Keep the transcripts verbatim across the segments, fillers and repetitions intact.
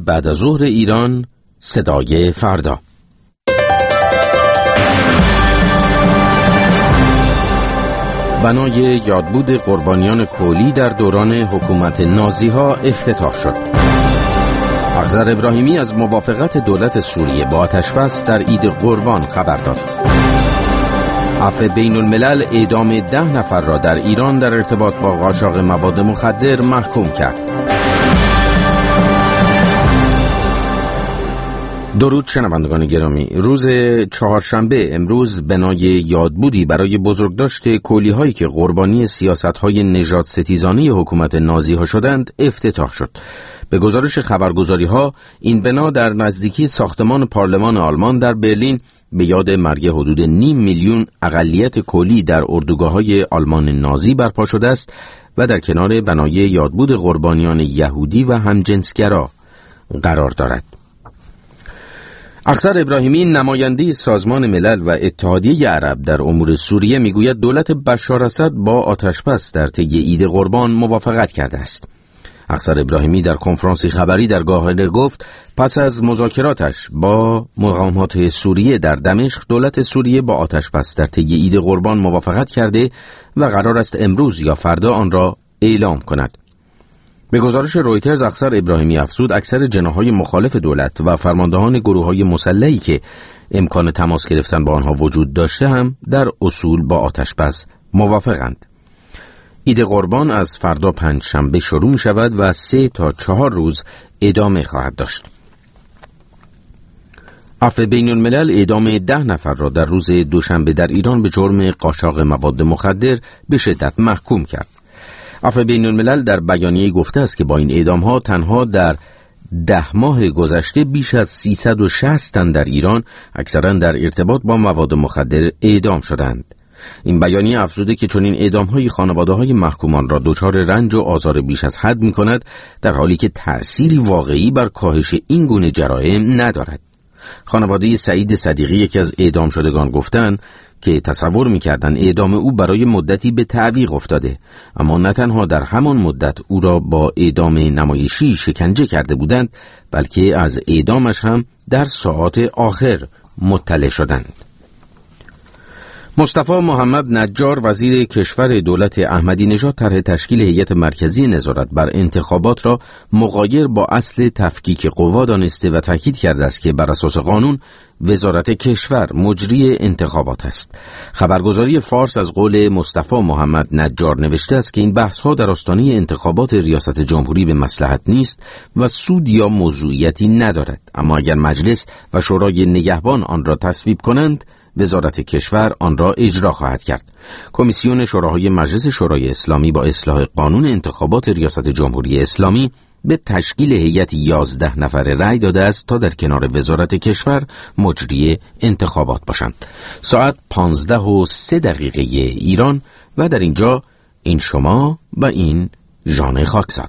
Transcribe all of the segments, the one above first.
بعد از ظهر ایران، صدای فردا. بنای یادبود قربانیان کولی در دوران حکومت نازی‌ها افتتاح شد. اخضر ابراهیمی از موافقت دولت سوریه با آتش‌بس در عید قربان خبر داد. عفو بین الملل اعدام ده نفر را در ایران در ارتباط با قاچاق مواد مخدر محکوم کرد. درود شنوندگان گرامی، روز چهارشنبه امروز بنای یادبودی برای بزرگداشت کولی‌هایی که قربانی سیاست‌های نژاد ستیزانه حکومت نازی‌ها شدند افتتاح شد. به گزارش خبرگزاری‌ها این بنا در نزدیکی ساختمان پارلمان آلمان در برلین به یاد مرگ حدود نیم میلیون اقلیت کولی در اردوگاه‌های آلمان نازی برپا شده است و در کنار بنای یادبود قربانیان یهودی و همجنسگرا قرار دارد. اخضر ابراهیمی نماینده سازمان ملل و اتحادیه عرب در امور سوریه میگوید دولت بشار اسد با آتش‌بس در طی عید قربان موافقت کرده است. اخضر ابراهیمی در کنفرانسی خبری در قاهره گفت پس از مذاکراتش با مقامات سوریه در دمشق دولت سوریه با آتش‌بس در طی عید قربان موافقت کرده و قرار است امروز یا فردا آن را اعلام کند. به گزارش رویترز اخضر ابراهیمی افزود اکثر جناح‌های مخالف دولت و فرماندهان گروه‌های مسلحی که امکان تماس گرفتن با آنها وجود داشته هم در اصول با آتش‌بس موافقند. عید قربان از فردا پنج شنبه شروع می شود و سه تا چهار روز ادامه خواهد داشت. عفو بین الملل اعدام ده نفر را در روز دوشنبه در ایران به جرم قاچاق مواد مخدر به شدت محکوم کرد. عفو بین الملل در بیانیه گفته است که با این اعدام ها تنها در ده ماه گذشته بیش از سیصد و شصت تن در ایران اکثرا در ارتباط با مواد مخدر اعدام شدند. این بیانیه افزوده که چنین اعدام‌های خانواده‌های محکومان را دچار رنج و آزار بیش از حد می‌کند، در حالی که تأثیری واقعی بر کاهش این گونه جرایم ندارد. خانواده سعید صدیقی یکی از اعدام شدگان گفتند که تصور می‌کردند اعدام او برای مدتی به تعویق افتاده، اما نه تنها در همان مدت او را با اعدام نمایشی شکنجه کرده بودند، بلکه از اعدامش هم در ساعات آخر مطلع شدند. مصطفی محمد نجار وزیر کشور دولت احمدی نژاد طرح تشکیل هیئت مرکزی نظارت بر انتخابات را مغایر با اصل تفکیک قوا دانسته و تاکید کرده است که بر اساس قانون وزارت کشور مجری انتخابات است. خبرگزاری فارس از قول مصطفی محمد نجار نوشته است که این بحث‌ها در آستانه انتخابات ریاست جمهوری به مصلحت نیست و سود یا موضوعیتی ندارد، اما اگر مجلس و شورای نگهبان آن را تصویب کنند وزارت کشور آن را اجرا خواهد کرد. کمیسیون شوراهای مجلس شورای اسلامی با اصلاح قانون انتخابات ریاست جمهوری اسلامی به تشکیل هیئت یازده نفره رأی داده است تا در کنار وزارت کشور مجری انتخابات باشند. ساعت پانزده و سه دقیقه ایران و در اینجا این شما و این ژان خاکزاد.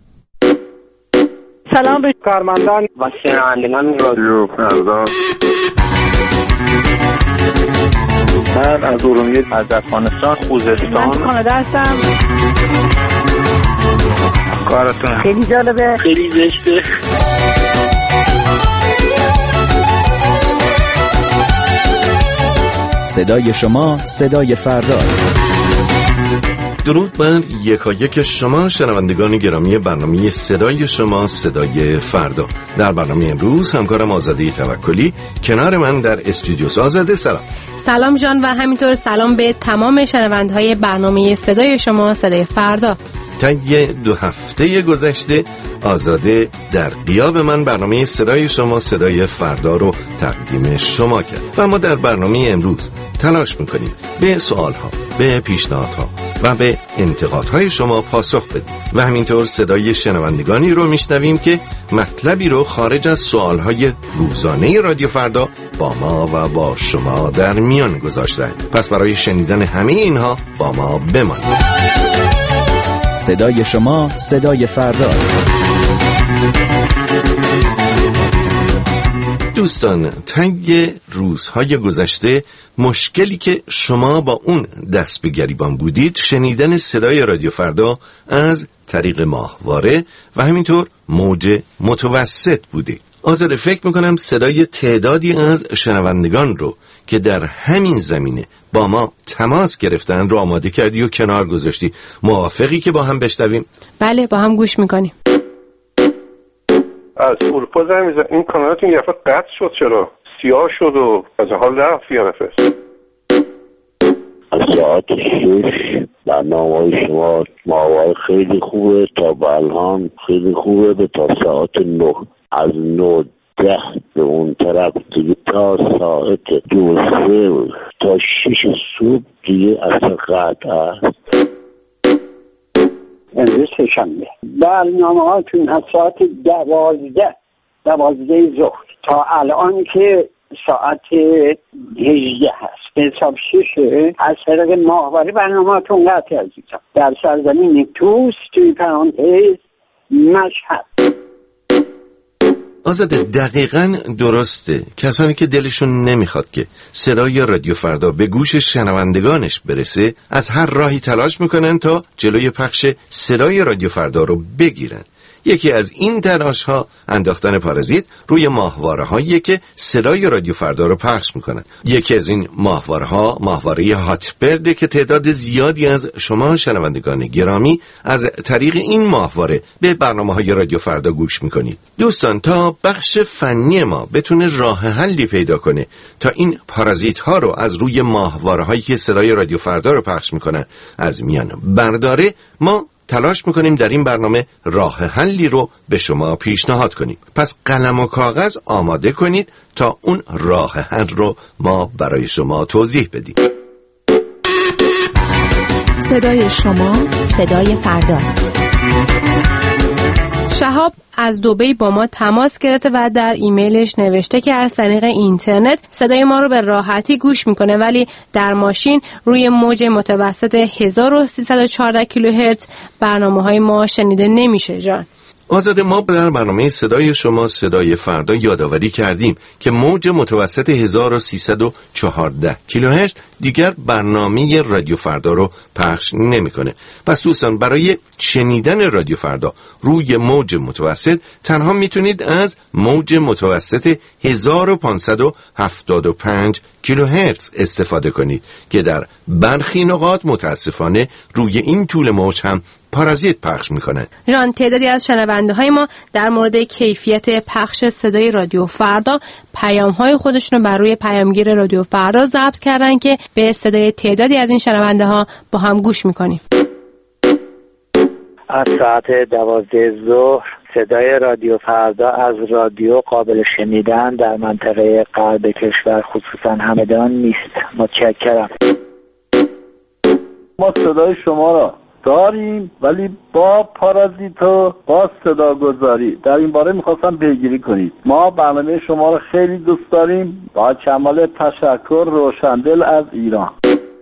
سلام به کارمندان و شنوندگان رادیو فردا. من از ارومیه از افغانستان خوزستان من کانادا هستم. کارتون خیلی جالبه، خیلی زشته. صدای شما صدای فرداست. درود بر یکایک شما شنوندگان گرامی برنامه صدای شما صدای فردا. در برنامه امروز همکارم آزاده توکلی کنار من در استودیو. آزاده سلام. سلام جان و همینطور سلام به تمام شنوندهای برنامه صدای شما صدای فردا. طی دو هفته گذشته آزاده در غیاب من برنامه صدای شما صدای فردا رو تقدیم شما کرد و ما در برنامه امروز تلاش میکنیم به سوالها، به پیشنهادها و به انتقادهای شما پاسخ بدیم و همینطور صدای شنوندگانی رو میشنویم که مطلبی رو خارج از سوالهای روزانه رادیو فردا با ما و با شما در میان گذاشتند. پس برای شنیدن همه اینها با ما بمانید. صدای شما صدای فرداست. دوستان، طی روزهای گذشته مشکلی که شما با اون دست به گریبان بودید شنیدن صدای رادیو فردا از طریق ماهواره و همینطور موج متوسط بوده. آزاده، فکر میکنم صدای تعدادی از شنوندگان رو که در همین زمینه با ما تماس گرفتن رو آماده کردی و کنار گذاشتی. موافقی که با هم بشنویم؟ بله، با هم گوش میکنیم. از اروپا زنگ میزن. این کانالتون یه دفعه قطع شد، چرا سیاه شد و از حال رفت یه دفعه. از ساعت شش برنامه شما ماوای خیلی خوبه تا به الان خیلی خوبه به تا ساعت نه، از نه ده به اون طرف دیگه تا ساعت دو سه تا شش صبح دیگه اصلا قطع است. امروز سه‌شنبه برنامه هاتون از ساعت دوازده دوازده ظهر تا الان که ساعت هجده هست به حساب ششه از طریق ماهواره برنامه هاتون قطع عزیزم در سرزمین توس توی پرانتز مشهد. آزاده، دقیقاً درسته. کسانی که دلشون نمیخواد که صدای رادیو فردا به گوش شنوندگانش برسه از هر راهی تلاش میکنن تا جلوی پخش صدای رادیو فردا رو بگیرن. یکی از این تلاش ها انداختن پارازیت روی ماهواره هایی که صدای رادیو فردا رو پخش میکنن. یکی از این ماهواره ها ماهواره هاتبرد که تعداد زیادی از شما شنوندگان گرامی از طریق این ماهواره به برنامه های رادیو فردا گوش میکنید. دوستان، تا بخش فنی ما بتونه راه حلی پیدا کنه تا این پارازیت ها رو از روی ماهواره هایی که صدای رادیو فردا رو پخش میکنن از میان برداره، ما تلاش میکنیم در این برنامه راه حلی رو به شما پیشنهاد کنیم. پس قلم و کاغذ آماده کنید تا اون راه حل رو ما برای شما توضیح بدیم. صدای شما صدای فرداست. شهاب از دبی با ما تماس گرفته و در ایمیلش نوشته که از طریق اینترنت صدای ما رو به راحتی گوش میکنه ولی در ماشین روی موج متوسط هزار و سیصد و چهارده کیلوهرتز برنامه‌های ما شنیده نمیشه. جان آزاده، ما در برنامه صدای شما صدای فردا یادآوری کردیم که موج متوسط هزار و سیصد و چهارده کیلوهرتز دیگر برنامه رادیو فردا رو پخش نمیکنه. پس دوستان، برای شنیدن رادیو فردا روی موج متوسط تنها میتونید از موج متوسط هزار و پانصد و هفتاد و پنج کیلوهرتز استفاده کنید که در برخی نقاط متاسفانه روی این طول موج هم پارازیت پخش میکنن. جان، تعدادی از شنونده های ما در مورد کیفیت پخش صدای رادیو فردا پیام های خودشون رو بر روی پیامگیر رادیو فردا ضبط کردن که به صدای تعدادی از این شنونده ها با هم گوش میکنیم. از ساعت دوازده ظهر صدای رادیو فردا از رادیو قابل شنیدن در منطقه غرب کشور خصوصا همدان نیست. متشکرم. ما صدای شما را داریم ولی با پارازیت و با صدا گذاری در این باره میخواستم پیگیری کنید. ما برنامه شما را خیلی دوست داریم. با کمال تشکر، روشندل از ایران.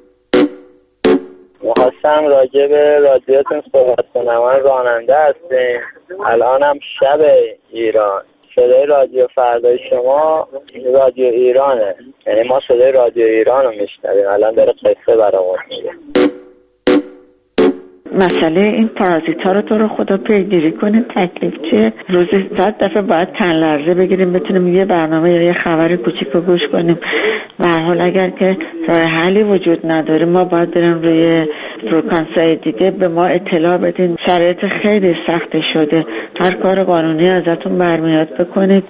میخواستم راجع به رادیوتون صحبت کنم. من راننده هستیم، الانم شب ایران. صدای رادیو فردای شما رادیو ایرانه، یعنی ما صدای رادیو ایران رو میشنویم. الان داره قصه برامون میگه. مسئله این پارازیت ها رو تو رو خدا پیگیری کنیم. تکلیف چیه؟ روزی صد دفعه باید چند لرزه بگیریم بتونیم یه برنامه یا یه خبر کوچیک رو گوش کنیم. به هر حال اگر که راه حلی وجود نداره ما باید بریم روی فرکانس‌های دیگه به ما اطلاع بدین. شرایط خیلی سخت شده، هر کار قانونی ازتون برمیاد بکنید.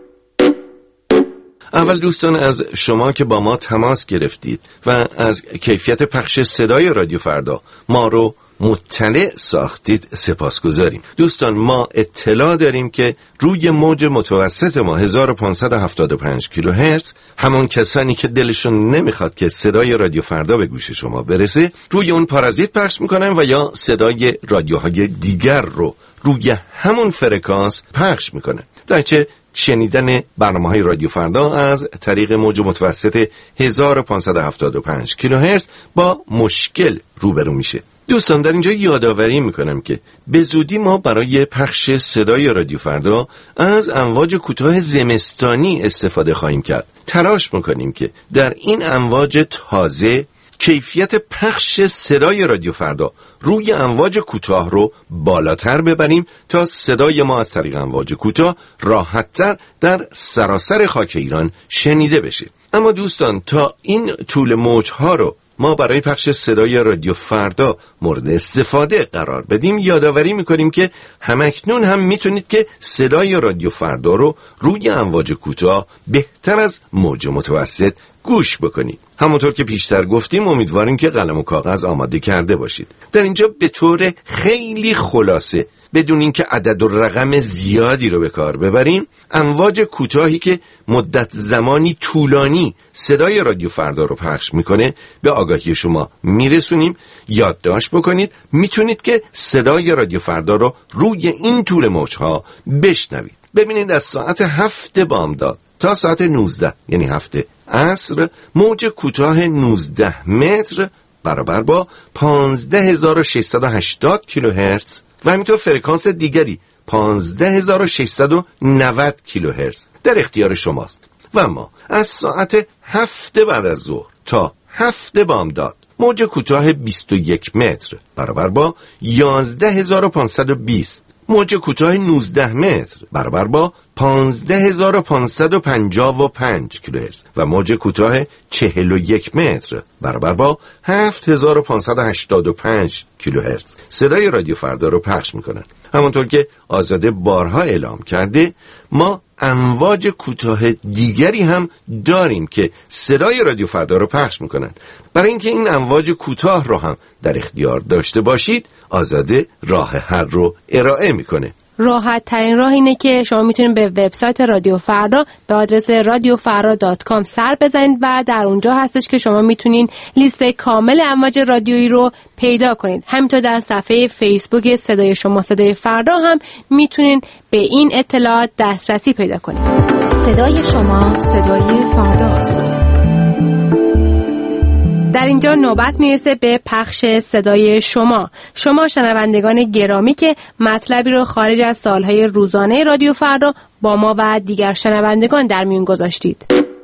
اول دوستان، از شما که با ما تماس گرفتید و از کیفیت پخش صدای رادیو فردا ما رو مطلع ساختید سپاسگزاریم. دوستان، ما اطلاع داریم که روی موج متوسط ما هزار و پانصد و هفتاد و پنج کیلوهرتز همون کسانی که دلشون نمیخواد که صدای رادیو فردا به گوش شما برسه روی اون پارازیت پخش میکنن و یا صدای رادیوهای دیگر رو روی همون فرکانس پخش میکنن. درچه شنیدن برنامه‌های رادیو فردا از طریق موج متوسط هزار و پانصد و هفتاد و پنج کیلوهرتز با مشکل روبرو میشه. دوستان، در اینجا یادآوری میکنم که به زودی ما برای پخش صدای رادیو فردا از امواج کوتاه زمستانی استفاده خواهیم کرد. تلاش میکنیم که در این امواج تازه کیفیت پخش صدای رادیو فردا روی امواج کوتاه رو بالاتر ببریم تا صدای ما از طریق امواج کوتاه راحت‌تر در سراسر خاک ایران شنیده بشه. اما دوستان، تا این طول موج‌ها رو ما برای پخش صدای رادیو فردا مورد استفاده قرار بدیم، یادآوری میکنیم که همکنون هم میتونید که صدای رادیو فردا رو روی امواج کوتاه بهتر از موج متوسط گوش بکنید. همونطور که پیشتر گفتیم امیدواریم که قلم و کاغذ آماده کرده باشید. در اینجا به طور خیلی خلاصه، بدون اینکه عدد و رقم زیادی رو به کار ببریم، امواج کوتاهی که مدت زمانی طولانی صدای رادیو فردا رو پخش میکنه به آگاهی شما میرسونیم. یادداشت بکنید، میتونید که صدای رادیو فردا رو روی این طول موجها بشنوید. ببینید از ساعت هفت بامداد تا ساعت نوزده، یعنی هفت عصر، موج کوتاه نوزده متر برابر با پانزده هزار و ششصد و هشتاد کیلوهرتز و همینطور فرکانس دیگری پانزده هزار و ششصد و نود کیلوهرتز در اختیار شماست. و ما از ساعت هفت بعد از ظهر تا هفت بامداد موج کوتاه بیست و یک متر برابر با یازده هزار و پانصد و بیست، موج کوتاه نوزده متر برابر با پانزده هزار و پانصد و پنجاه و پنج کیلوهرتز و موج کوتاه چهل و یک متر برابر با هفت هزار و پانصد و هشتاد و پنج کیلوهرتز صدای رادیو فردا رو پخش میکنن. همونطور که آزاده بارها اعلام کرده، ما امواج کوتاه دیگری هم داریم که صدای رادیو فردا رو پخش میکنن. برای اینکه این امواج کوتاه رو هم در اختیار داشته باشید، آزاده راه حل رو ارائه میکنه. راحت ترین راه اینه که شما میتونید به وبسایت رادیو فردا به آدرس رادیو فردا دات کام سر بزنید و در اونجا هستش که شما میتونین لیست کامل امواج رادیویی رو پیدا کنید. همینطور در صفحه فیسبوک صدای شما صدای فردا هم میتونین به این اطلاعات دسترسی پیدا کنید. صدای شما صدای فرداست. در اینجا نوبت میرسه به پخش صدای شما. شما شنوندگان گرامی که مطلبی رو خارج از سالهای روزانه رادیو فردا با ما و دیگر شنوندگان در میون گذاشتید.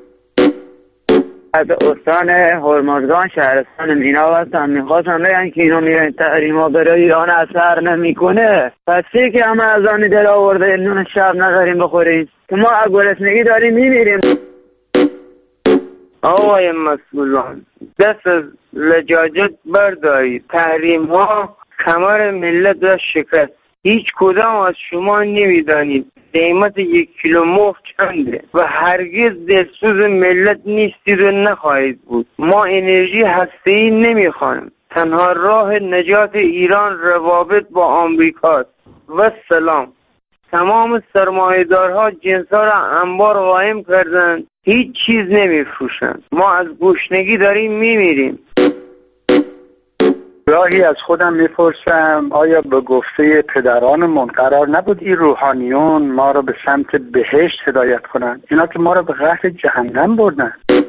از استان هرمزگان شهرستان مینا هستم. میخواستم بگم که اینو میرن تحریما برای ایران اثر نمیکنه، پس چی که همه از آن دل آورده نون شب نداریم بخوریم که ما از گرسنگی داریم میمیریم. آقای مسئولان، دست از لجاجت بردارید. تحریم ها کمر ملت را شکست. هیچ کدام از شما نمیدانید قیمت یک کیلو مرغ چنده و هرگز دلسوز ملت نیستید و نخواهید بود. ما انرژی هسته‌ای نمیخوایم. تنها راه نجات ایران روابط با آمریکاست. و سلام. تمام سرمایه‌دارها جنسا را انبار قائم کردند، هیچ چیز نمیفروشند. ما از گشنگی داریم میمیریم. راهی از خودم میپرسم، آیا به گفته پدرانمون قرار نبود این روحانیون ما رو به سمت بهشت هدایت کنن؟ اینا که ما رو به قهر جهنم بردن.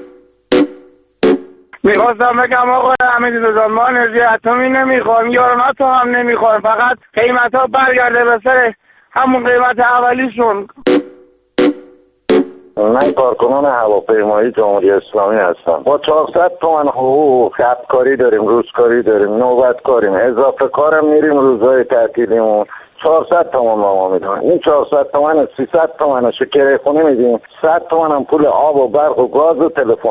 میخواستم بگم آقای حمیدرضا، ما انرژی اتمی نمیخوایم، یارانات هم نمیخوایم، فقط قیمت ها برگرده به سر همون قیمت اولیشون. من کارکنان هواپیمایی جمهوری اسلامی هستم. با چهارصد تومن حقوق شبکاری داریم، روزکاری داریم، نوبت کاریم، اضافه کارم میریم روزهای تعطیلیمون. چهارصد تومن با ما میدن. این چهارصد تومن سیصد تومنشو کرایه خونه میدیم، صد تومن هم پول آب و برق و گاز و تلفن.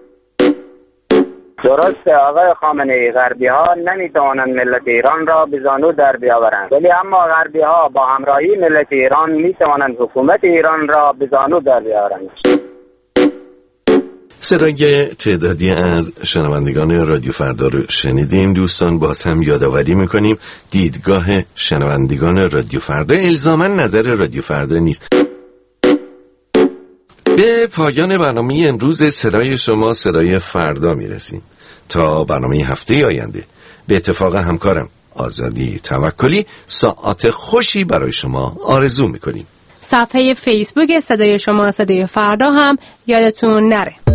درسته آقای خامنه ای، غربی ها نمیتوانند ملت ایران را به زانو در بیاورند، ولی اما غربی ها با همراهی ملت ایران میتوانند حکومت ایران را به زانو در بیاورند. صدای تعدادی از شنوندگان رادیو فردا رو شنیدیم. دوستان، باز هم یادآوری میکنیم دیدگاه شنوندگان رادیو فردا الزاماً نظر رادیو فردا نیست. به پایان برنامه امروز صدای شما صدای فردا میرسیم. تا برنامه هفته آینده به اتفاق همکارم آزادی توکلی ساعات خوشی برای شما آرزو میکنیم. صفحه فیسبوک صدای شما صدای فردا هم یادتون نره.